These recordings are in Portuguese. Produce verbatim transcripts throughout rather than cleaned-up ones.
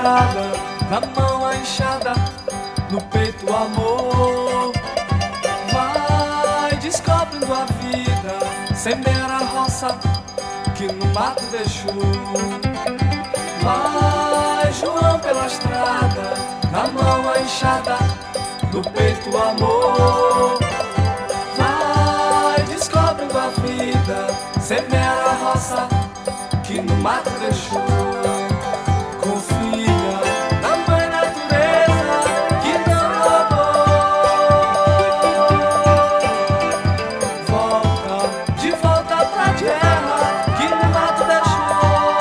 estrada, na mão a enxada, no peito o amor. Vai descobrindo a vida, semear a roça que no mato deixou. Vai, João, pela estrada, na mão a enxada, no peito o amor. Vai, descobrindo a vida, semear a roça que no mato deixou. Confia na mãe natureza que não roubou. Volta, de volta pra terra que no mato deixou.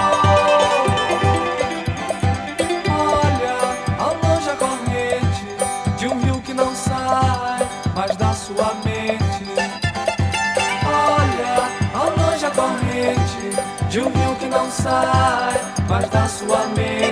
Olha, ao longe a corrente de um rio que não sai mais da sua mente. Olha, ao longe a corrente de um rio que não sai mais da sua mente.